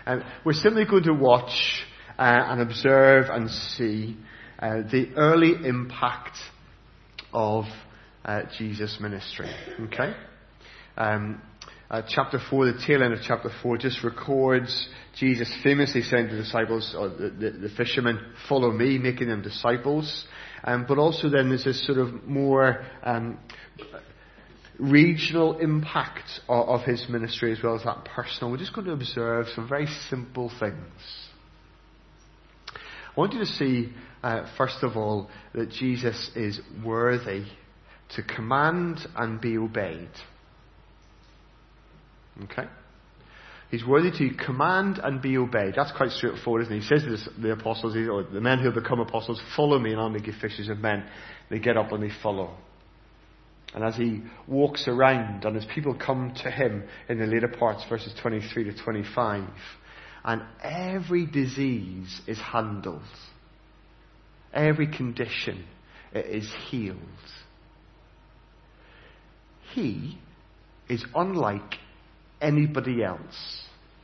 We're simply going to watch and observe and see the early impact of Jesus' ministry. Okay? Chapter 4, the tail end of chapter 4, just records Jesus famously saying to the disciples, or the fishermen, "Follow me," making them disciples. But also then there's this sort of more regional impact of his ministry as well as that personal. We're just going to observe some very simple things. I want you to see, first of all, that Jesus is worthy to command and be obeyed. Okay? He's worthy to command and be obeyed. That's quite straightforward, isn't it? He says to the apostles, or the men who have become apostles, "Follow me and I'll make you fishers of men." They get up and they follow. And as he walks around and as people come to him in the later parts, verses 23 to 25, and every disease is handled. Every condition is healed. He is unlike anybody else.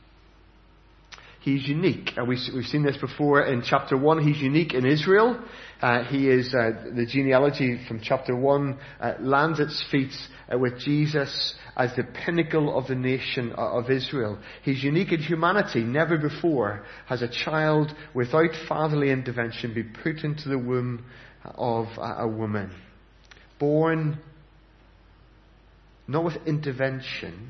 He's unique. And we've seen this before in chapter 1. He's unique in Israel. He is, the genealogy from chapter 1 lands its feet with Jesus as the pinnacle of the nation of Israel. He's unique in humanity. Never before has a child without fatherly intervention been put into the womb of a woman. Born not with intervention,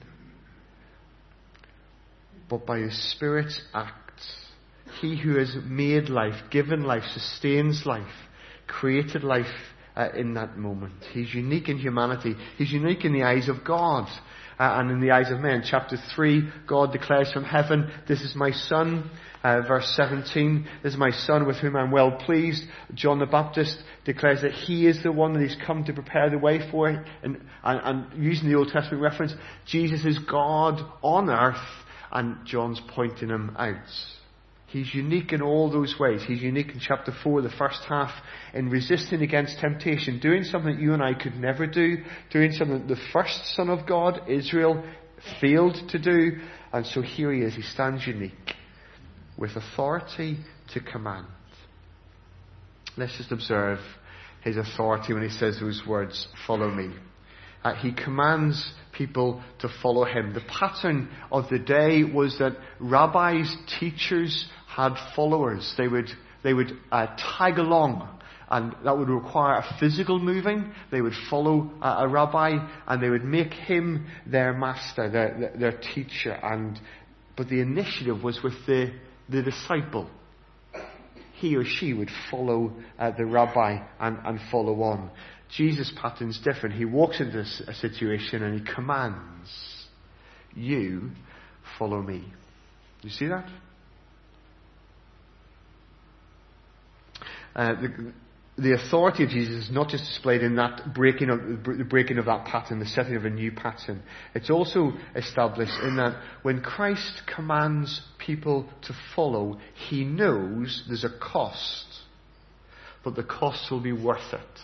but by His Spirit's act. He who has made life, given life, sustains life, created life in that moment. He's unique in humanity. He's unique in the eyes of God and in the eyes of men. Chapter 3, God declares from heaven, "This is my Son." Verse 17, "This is my Son with whom I'm well pleased." John the Baptist declares that He is the one that He's come to prepare the way for. And using the Old Testament reference, Jesus is God on earth. And John's pointing him out. He's unique in all those ways. He's unique in chapter 4, the first half, in resisting against temptation, doing something that you and I could never do, doing something that the first Son of God, Israel, failed to do. And so here He is. He stands unique, with authority to command. Let's just observe His authority when He says those words, "Follow me." He commands people to follow Him. The pattern of the day was that rabbis, teachers had followers. They would tag along, and that would require a physical moving. They would follow a rabbi, and they would make him their master, their teacher. But the initiative was with the disciple. He or she would follow the rabbi and follow on. Jesus' pattern's different. He walks into a situation and He commands, "You follow me." You see that? The authority of Jesus is not just displayed in that the breaking of that pattern, the setting of a new pattern. It's also established in that when Christ commands people to follow, He knows there's a cost, but the cost will be worth it.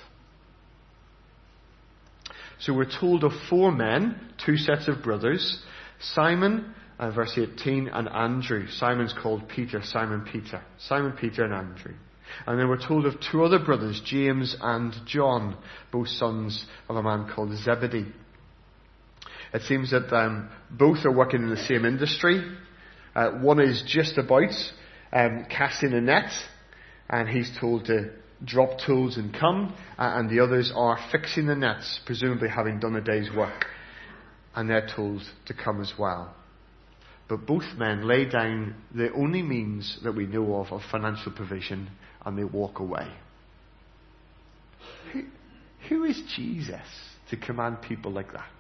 So we're told of 4 men, 2 sets of brothers, Simon, verse 18, and Andrew. Simon's called Peter, Simon Peter and Andrew. And then we're told of 2 other brothers, James and John, both sons of a man called Zebedee. It seems that both are working in the same industry. One is just about casting a net, and he's told to drop tools and come, and the others are fixing the nets, presumably having done a day's work, and they're told to come as well. But both men lay down the only means that we know of financial provision, and they walk away. Who is Jesus to command people like that?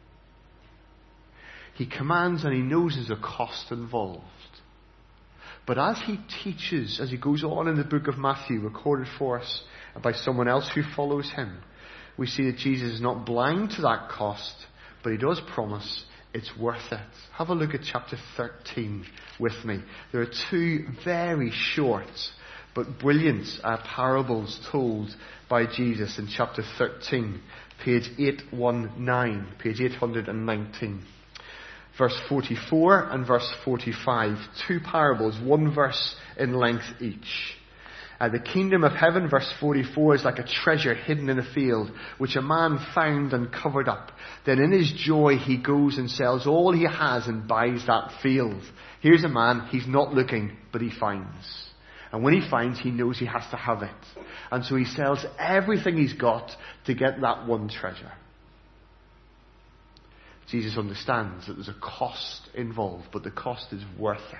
He commands, and He knows there's a cost involved. But as He teaches, as He goes on in the book of Matthew, recorded for us by someone else who follows Him, we see that Jesus is not blind to that cost, but He does promise it's worth it. Have a look at chapter 13 with me. There are 2 very short but brilliant parables told by Jesus in chapter 13, page 819, page 819. verse 44 and verse 45. Two parables, one verse in length each. The kingdom of heaven, verse 44, is like a treasure hidden in a field, which a man found and covered up. Then in his joy he goes and sells all he has and buys that field. Here's a man, he's not looking, but he finds. And when he finds, he knows he has to have it. And so he sells everything he's got to get that one treasure. Jesus understands that there's a cost involved, but the cost is worth it.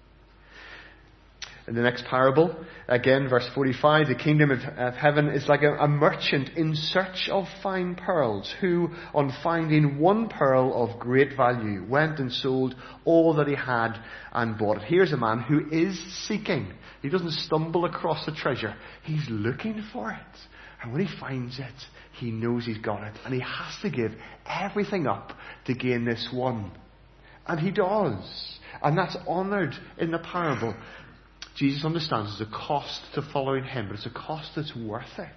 In the next parable, again, verse 45, the kingdom of heaven is like a merchant in search of fine pearls, who, on finding one pearl of great value, went and sold all that he had and bought it. Here's a man who is seeking. He doesn't stumble across a treasure. He's looking for it. And when he finds it, he knows he's got it. And he has to give everything up to gain this one. And he does. And that's honoured in the parable. Jesus understands there's a cost to following him, but it's a cost that's worth it.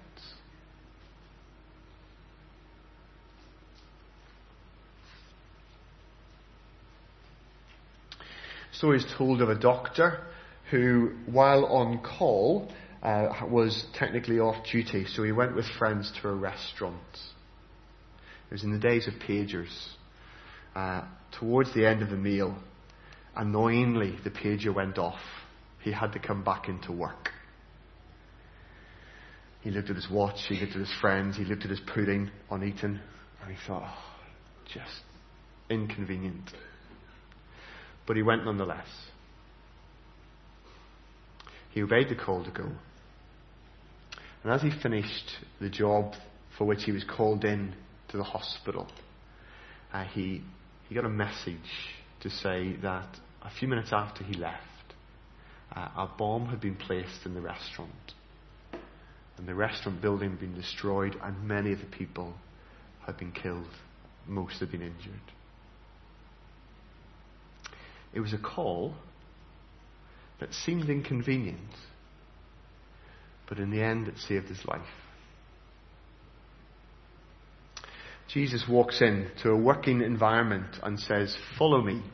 Story is told of a doctor who, while on call, was technically off duty, so he went with friends to a restaurant. It was in the days of pagers. Towards the end of the meal, annoyingly, the pager went off. He had to come back into work. He looked at his watch, he looked at his friends, he looked at his pudding uneaten, and he thought, just inconvenient. But he went nonetheless. He obeyed the call to go. And as he finished the job for which he was called in to the hospital, he got a message to say that a few minutes after he left, a bomb had been placed in the restaurant. And the restaurant building had been destroyed, and many of the people had been killed. Most had been injured. It was a call that seemed inconvenient, but in the end it saved his life. Jesus walks into a working environment and says, "Follow me."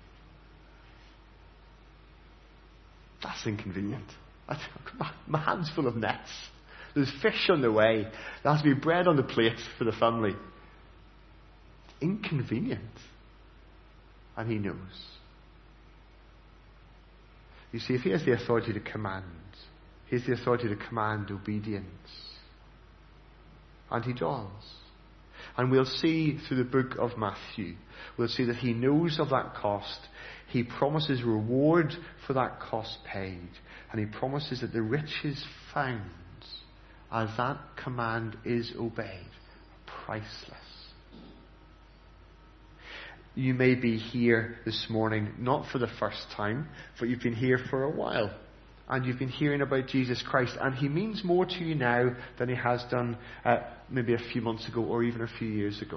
That's inconvenient. My hand's full of nets. There's fish on the way. There has to be bread on the plate for the family. It's inconvenient. And he knows. You see, if he has the authority to command, he has the authority to command obedience. And he does. And we'll see through the book of Matthew, we'll see that he knows of that cost. He promises reward for that cost paid. And he promises that the riches found as that command is obeyed, priceless. You may be here this morning, not for the first time, but you've been here for a while. And you've been hearing about Jesus Christ. And he means more to you now than he has done maybe a few months ago or even a few years ago.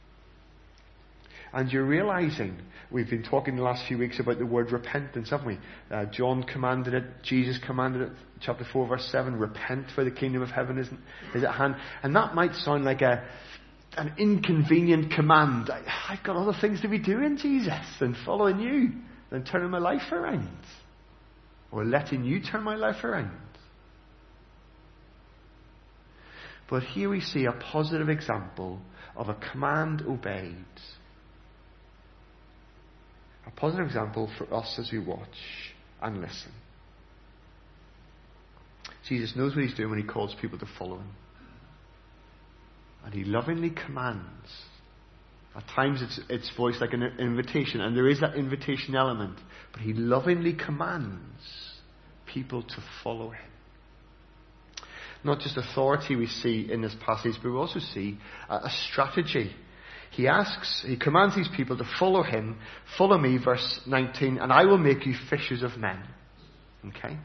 And you're realizing, we've been talking the last few weeks about the word repentance, haven't we? John commanded it, Jesus commanded it, chapter 4 verse 7, repent for the kingdom of heaven is at hand. And that might sound like an inconvenient command. I've got other things to be doing, Jesus, than following you, than turning my life around. Or letting you turn my life around. But here we see a positive example of a command obeyed. A positive example for us as we watch and listen. Jesus knows what he's doing when he calls people to follow him. And he lovingly commands. At times it's voiced like an invitation, and there is that invitation element. But he lovingly commands people to follow him. Not just authority we see in this passage, but we also see a strategy. He commands these people to follow him. Follow me, verse 19, and I will make you fishers of men. Okay?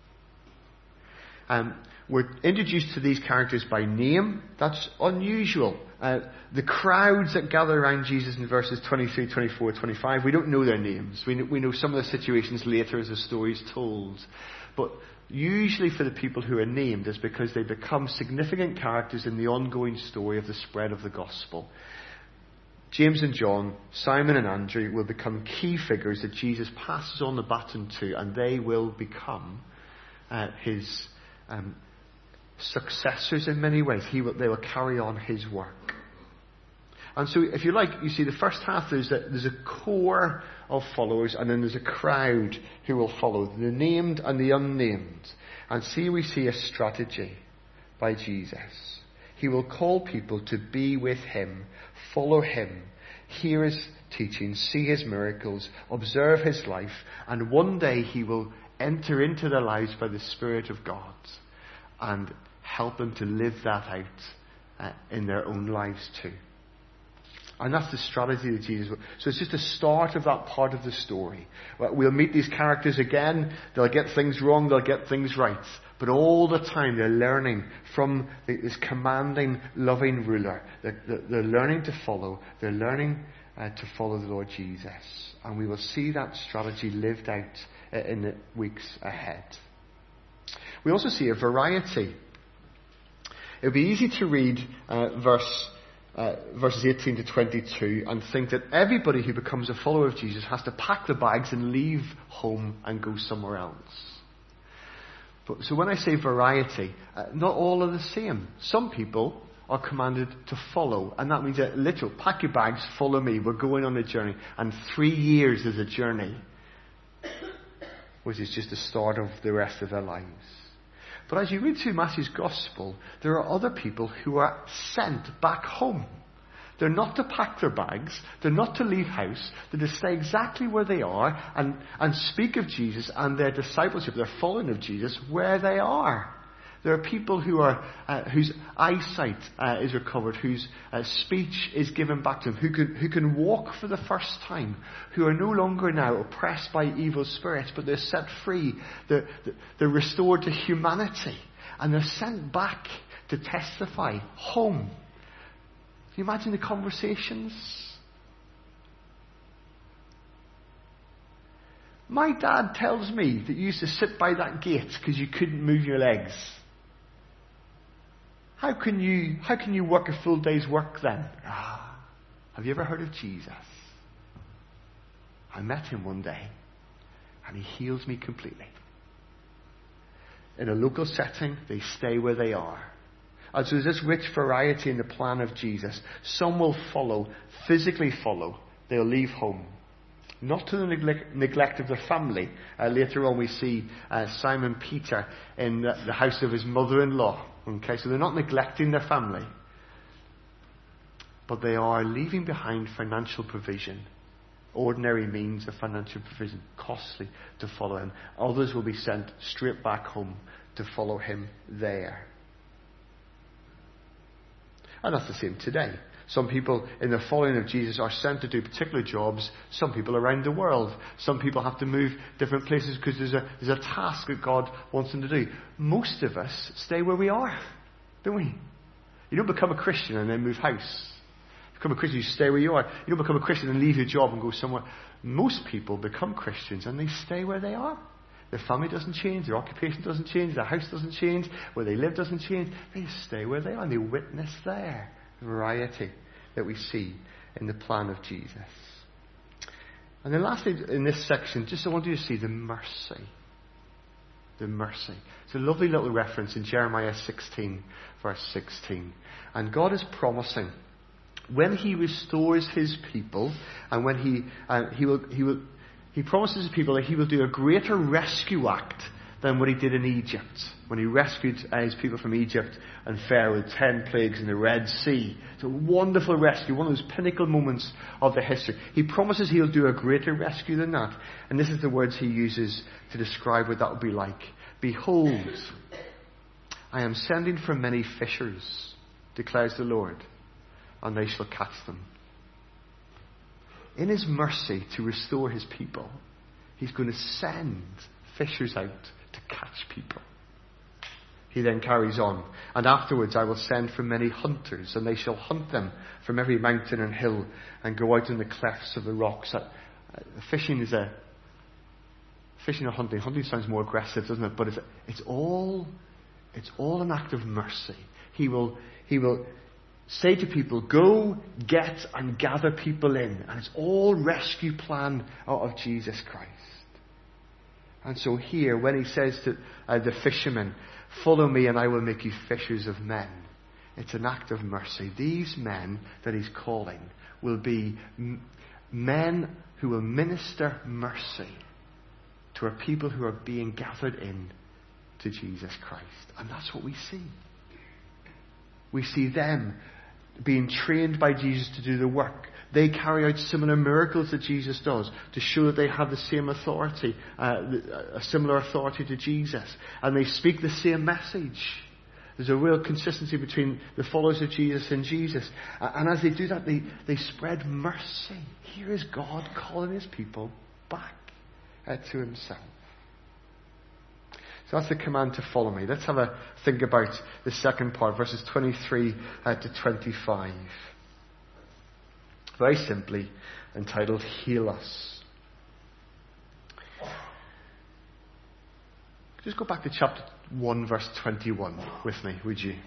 We're introduced to these characters by name. That's unusual. The crowds that gather around Jesus in verses 23, 24, 25, we don't know their names. We know some of the situations later as the story is told. But usually for the people who are named is because they become significant characters in the ongoing story of the spread of the gospel. James and John, Simon and Andrew will become key figures that Jesus passes on the baton to, and they will become his successors in many ways. They will carry on his work. And so, if you like, you see the first half, there's a core of followers, and then there's a crowd who will follow, the named and the unnamed. And we see a strategy by Jesus. He will call people to be with him, follow him, hear his teaching, see his miracles, observe his life, and one day he will enter into their lives by the Spirit of God and help them to live that out in their own lives too. And that's the strategy that Jesus will. So it's just the start of that part of the story. We'll meet these characters again. They'll get things wrong. They'll get things right. But all the time they're learning from this commanding, loving ruler. They're learning to follow. They're learning to follow the Lord Jesus. And we will see that strategy lived out in the weeks ahead. We also see a variety. It would be easy to read verses 18 to 22 and think that everybody who becomes a follower of Jesus has to pack their bags and leave home and go somewhere else. So when I say variety, not all are the same. Some people are commanded to follow, and that means that literal, pack your bags, follow me, we're going on a journey. And 3 years is a journey, which is just the start of the rest of their lives. But as you read through Matthew's Gospel, there are other people who are sent back home. They're not to pack their bags. They're not to leave house. They're to stay exactly where they are and speak of Jesus and their discipleship, their following of Jesus, where they are. There are people whose eyesight is recovered, whose speech is given back to them, who can walk for the first time, who are no longer now oppressed by evil spirits, but they're set free. They're restored to humanity, and they're sent back to testify home. Can you imagine the conversations? My dad tells me that you used to sit by that gate because you couldn't move your legs. How can you work a full day's work then? Have you ever heard of Jesus? I met him one day, and he heals me completely. In a local setting, they stay where they are. And so there's this rich variety in the plan of Jesus. Some will follow, physically follow. They'll leave home. Not to the neglect of their family. Later on we see Simon Peter in the house of his mother-in-law. Okay, so they're not neglecting their family. But they are leaving behind financial provision. Ordinary means of financial provision. Costly to follow him. Others will be sent straight back home to follow him there. And that's the same today. Some people in the following of Jesus are sent to do particular jobs. Some people around the world. Some people have to move different places because there's a task that God wants them to do. Most of us stay where we are, don't we? You don't become a Christian and then move house. You become a Christian, you stay where you are. You don't become a Christian and leave your job and go somewhere. Most people become Christians and they stay where they are. Their family doesn't change, their occupation doesn't change, their house doesn't change, where they live doesn't change. They stay where they are and they witness there. Variety that we see in the plan of Jesus. And then lastly, in this section, just I want you to see the mercy. The mercy. It's a lovely little reference in Jeremiah 16, verse 16. And God is promising, when he restores his people, and when he promises his people that he will do a greater rescue act than what he did in Egypt, when he rescued his people from Egypt and Pharaoh with 10 plagues in the Red Sea. It's a wonderful rescue, one of those pinnacle moments of the history. He promises he'll do a greater rescue than that. And this is the words he uses to describe what that would be like. Behold, I am sending for many fishers, declares the Lord, and they shall catch them. In his mercy to restore his people, he's going to send fishers out to catch people. He then carries on. And afterwards I will send for many hunters, and they shall hunt them from every mountain and hill, and go out in the clefts of the rocks. Fishing or hunting. Hunting sounds more aggressive, doesn't it? But it's all an act of mercy. He will say to people, go, get, and gather people in. And it's all rescue plan out of Jesus Christ. And so here, when he says to the fishermen, follow me and I will make you fishers of men, it's an act of mercy. These men that he's calling will be men who will minister mercy to a people who are being gathered in to Jesus Christ. And that's what we see. We see them being trained by Jesus to do the work. They carry out similar miracles that Jesus does to show that they have the same authority, a similar authority to Jesus. And they speak the same message. There's a real consistency between the followers of Jesus and Jesus. And as they do that, they spread mercy. Here is God calling his people back to himself. So that's the command to follow me. Let's have a think about the second part, verses 23 to 25. Very simply entitled, Heal Us. Just go back to chapter 1, verse 21 with me, would you?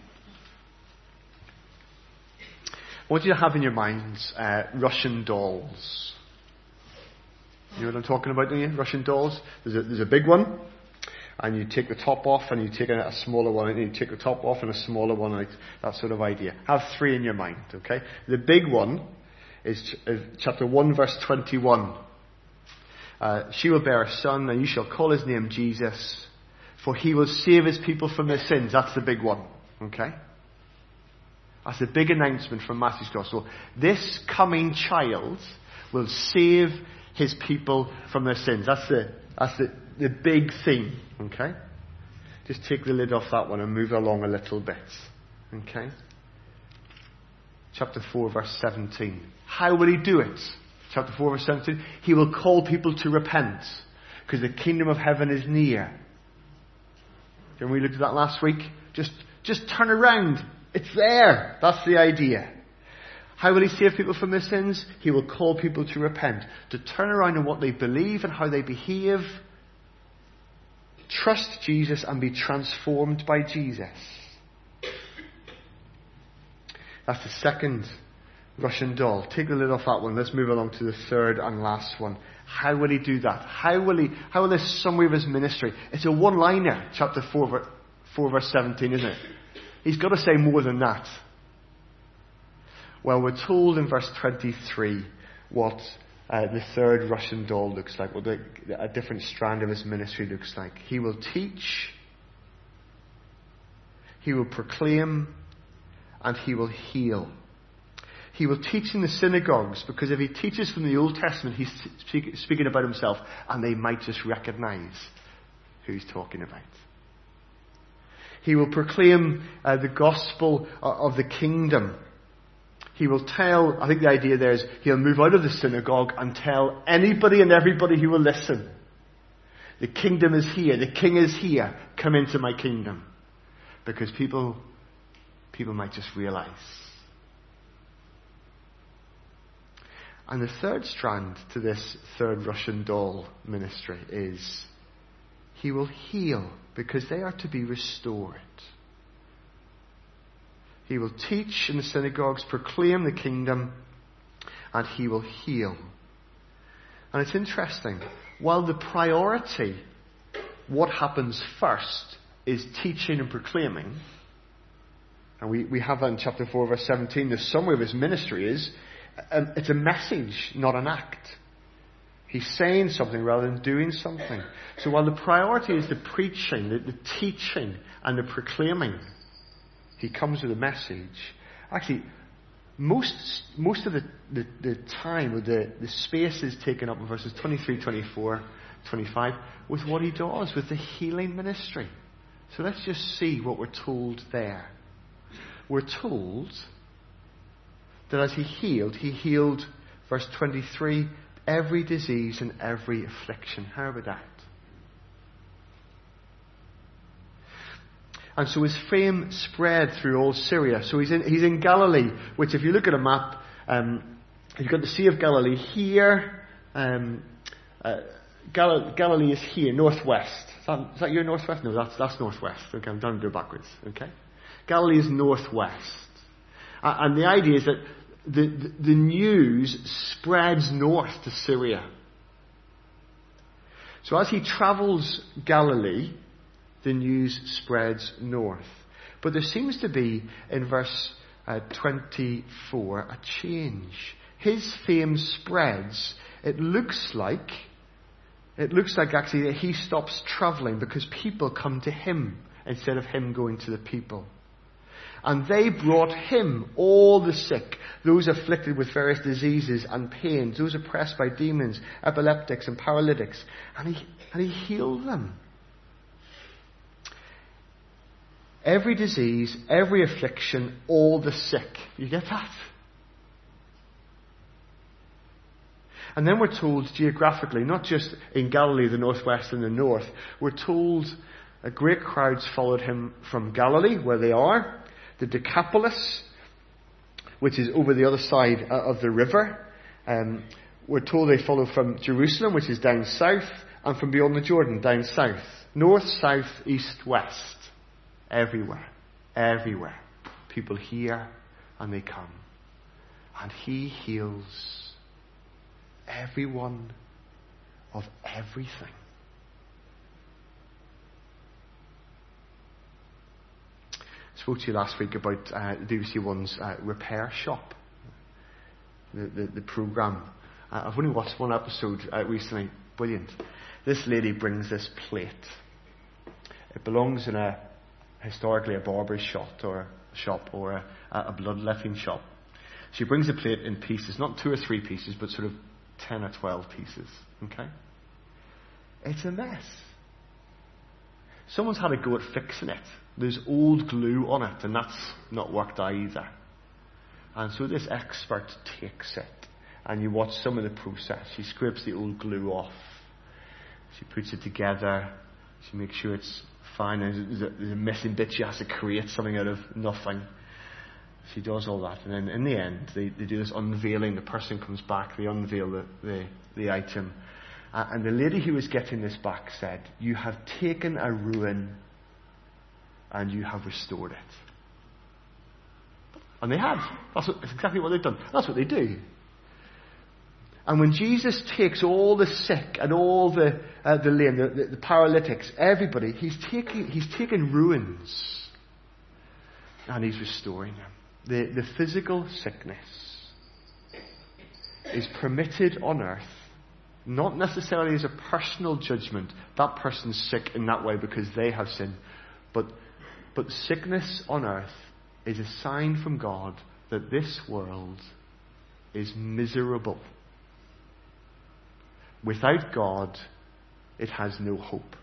I want you to have in your minds Russian dolls. You know what I'm talking about, don't you? Russian dolls. There's a big one, and you take the top off, and you take a smaller one, and you take the top off and a smaller one, like that sort of idea. Have three in your mind, okay? The big one is chapter 1, verse 21. She will bear a son, and you shall call his name Jesus, for he will save his people from their sins. That's the big one, okay? That's the big announcement from Matthew's Gospel. This coming child will save his people from their sins. That's the big theme, okay? Just take the lid off that one and move along a little bit, okay? Chapter 4, verse 17. How will he do it? Chapter 4, verse 17. He will call people to repent, because the kingdom of heaven is near. When we looked at that last week, just turn around. It's there. That's the idea. How will he save people from their sins? He will call people to repent, to turn around in what they believe and how they behave. Trust Jesus and be transformed by Jesus. That's the second Russian doll. Take the lid off that one. Let's move along to the third and last one. How will he do that? How will this summary of his ministry? It's a one-liner, chapter 4 verse 17, isn't it? He's got to say more than that. Well, we're told in verse 23 what the third Russian doll looks like, what a different strand of his ministry looks like. He will teach, he will proclaim, and he will heal. He will teach in the synagogues, because if he teaches from the Old Testament, he's speaking about himself, and they might just recognize who he's talking about. He will proclaim the gospel of the kingdom. He will tell, I think the idea there is, he'll move out of the synagogue and tell anybody and everybody who will listen. The kingdom is here. The king is here. Come into my kingdom. Because people might just realize. And the third strand to this third Russian doll ministry is he will heal, because they are to be restored. He will teach in the synagogues, proclaim the kingdom, and he will heal. And it's interesting. While the priority, what happens first, is teaching and proclaiming, and we have that in chapter 4, verse 17, the summary of his ministry is, it's a message, not an act. He's saying something rather than doing something. So while the priority is the preaching, the teaching, and the proclaiming, he comes with a message. Actually, most of the time, or the space is taken up in verses 23, 24, 25, with what he does, with the healing ministry. So let's just see what we're told there. We're told that as he healed, verse 23, every disease and every affliction. How about that? And so his fame spread through all Syria. So he's in Galilee, which if you look at a map, you've got the Sea of Galilee here. Galilee is here, northwest. Is that your northwest? No, that's northwest. Okay, I'm trying to go backwards. Okay, Galilee is northwest. And the idea is that the news spreads north to Syria. So as he travels Galilee, the news spreads north. But there seems to be, in verse 24, a change. His fame spreads. It looks like actually that he stops travelling because people come to him instead of him going to the people. And they brought him all the sick, those afflicted with various diseases and pains, those oppressed by demons, epileptics and paralytics, and he healed them. Every disease, every affliction, all the sick. You get that? And then we're told geographically, not just in Galilee, the northwest and the north, we're told great crowds followed him from Galilee, where they are, the Decapolis, which is over the other side of the river. We're told they follow from Jerusalem, which is down south, and from beyond the Jordan, down south. North, south, east, west. Everywhere. Everywhere. People hear and they come. And he heals everyone of everything. I spoke to you last week about the BBC One's repair shop, the programme. I've only watched one episode recently. Brilliant. This lady brings this plate. It belongs in historically a barber's shop or a bloodletting shop. She brings the plate in pieces, not 2 or 3 pieces, but sort of 10 or 12 pieces. Okay? It's a mess. Someone's had a go at fixing it. There's old glue on it, and that's not worked either. And so this expert takes it, and you watch some of the process. She scrapes the old glue off. She puts it together. She makes sure it's fine. There's a missing bit. She has to create something out of nothing. She does all that, and then in the end, they do this unveiling. The person comes back. They unveil the item. And the lady who was getting this back said, "You have taken a ruin and you have restored it." And they had. That's exactly what they've done. That's what they do. And when Jesus takes all the sick and all the lame, the paralytics, everybody, he's taken ruins and he's restoring them. The physical sickness is permitted on earth, not necessarily as a personal judgment. That person's sick in that way because they have sinned. But sickness on earth is a sign from God that this world is miserable. Without God, it has no hope.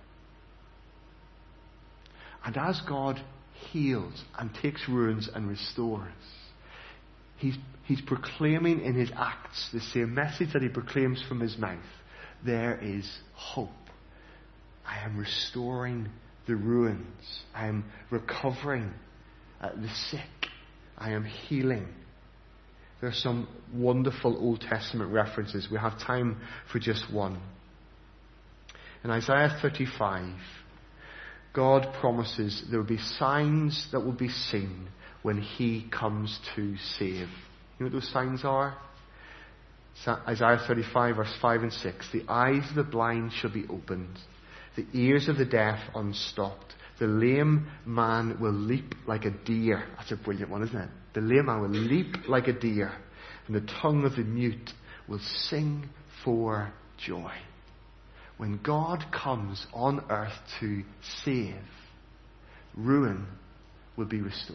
And as God heals and takes ruins and restores, He's proclaiming in his acts the same message that he proclaims from his mouth. There is hope. I am restoring the ruins. I am recovering the sick. I am healing. There are some wonderful Old Testament references. We have time for just one. In Isaiah 35, God promises there will be signs that will be seen when he comes to save. You know what those signs are? Isaiah 35 verse 5 and 6. The eyes of the blind shall be opened. The ears of the deaf unstopped. The lame man will leap like a deer. That's a brilliant one, isn't it? The lame man will leap like a deer. And the tongue of the mute will sing for joy. When God comes on earth to save, ruin will be restored.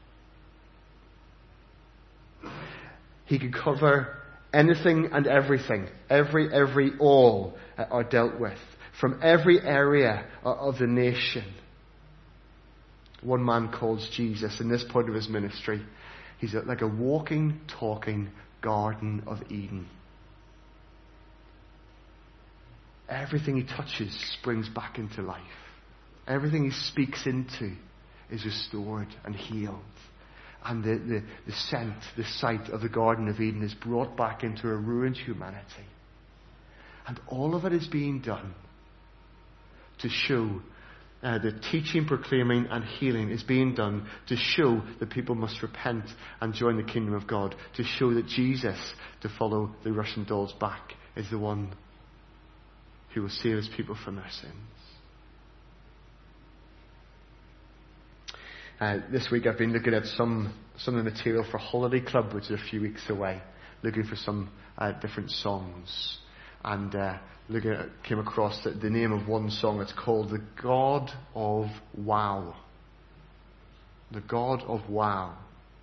He can cover anything and everything. All are dealt with. From every area of the nation. One man calls Jesus, in this point of his ministry, he's like a walking, talking Garden of Eden. Everything he touches springs back into life. Everything he speaks into is restored and healed. And the scent, the sight of the Garden of Eden is brought back into a ruined humanity. And all of it is being done to show the teaching, proclaiming and healing is being done to show that people must repent and join the kingdom of God, to show that Jesus, to follow the Russian dolls back, is the one who will save his people from their sins. This week I've been looking at some of the material for Holiday Club, which is a few weeks away, looking for some different songs. And came across the name of one song. It's called The God of Wow. The God of Wow.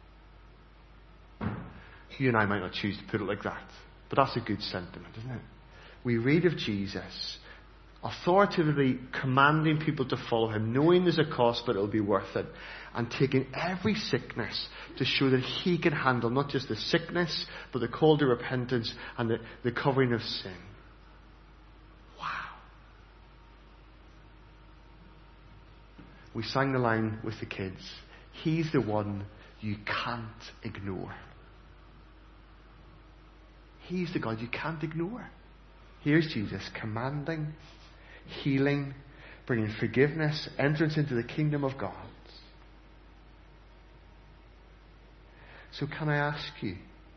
You and I might not choose to put it like that, but that's a good sentiment, isn't it? We read of Jesus authoritatively commanding people to follow him, knowing there's a cost, but it'll be worth it, and taking every sickness to show that he can handle not just the sickness, but the call to repentance and the covering of sin. Wow. We sang the line with the kids. He's the one you can't ignore. He's the God you can't ignore. Here's Jesus commanding, healing, bringing forgiveness, entrance into the kingdom of God. So can I ask you,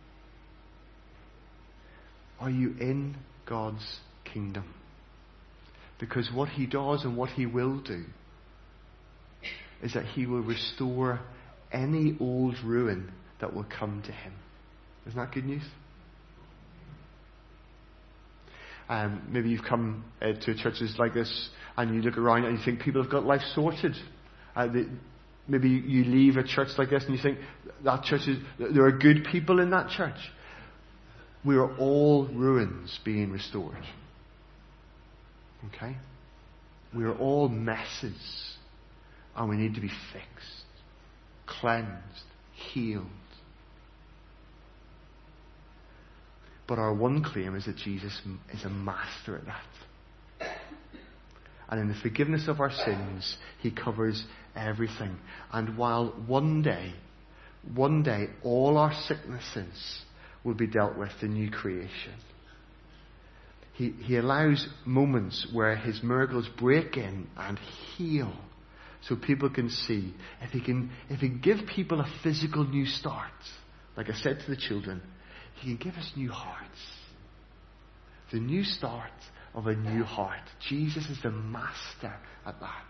are you in God's kingdom? Because what he does and what he will do is that he will restore any old ruin that will come to him. Isn't that good news? Maybe you've come to churches like this and you look around and you think people have got life sorted. Maybe you leave a church like this and you think that church there are good people in that church. We are all ruins being restored. Okay? We are all messes and we need to be fixed, cleansed, healed. But our one claim is that Jesus is a master at that. And in the forgiveness of our sins, he covers everything. And while one day, all our sicknesses will be dealt with in new creation, he allows moments where his miracles break in and heal so people can see. If he can give people a physical new start, like I said to the children, he can give us new hearts. The new start of a new heart. Jesus is the master at that.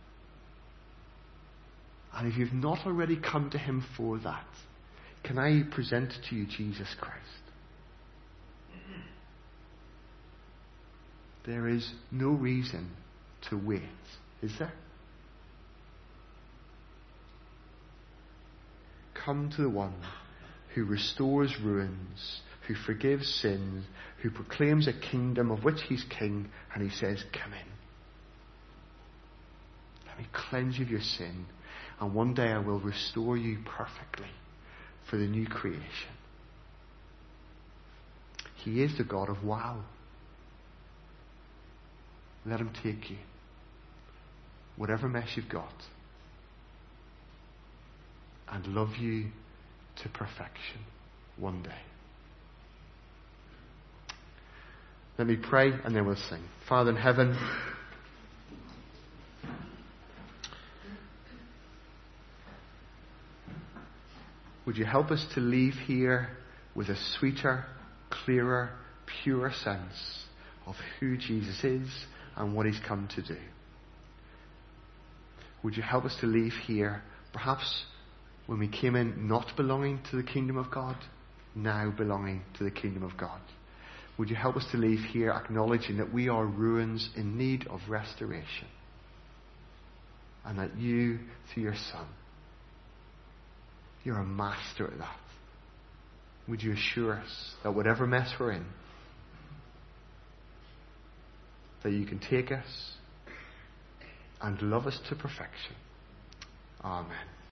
And if you've not already come to him for that, can I present to you Jesus Christ? There is no reason to wait, is there? Come to the one who restores ruins, who forgives sins, who proclaims a kingdom of which he's king, and he says, come in. Let me cleanse you of your sin, and one day I will restore you perfectly for the new creation. He is the God of wow. Let him take you, whatever mess you've got, and love you to perfection one day. Let me pray and then we'll sing. Father in heaven, would you help us to leave here with a sweeter, clearer, purer sense of who Jesus is and what he's come to do? Would you help us to leave here, perhaps when we came in not belonging to the kingdom of God, now belonging to the kingdom of God? Would you help us to leave here acknowledging that we are ruins in need of restoration, and that you, through your Son, you're a master at that. Would you assure us that whatever mess we're in, that you can take us and love us to perfection. Amen.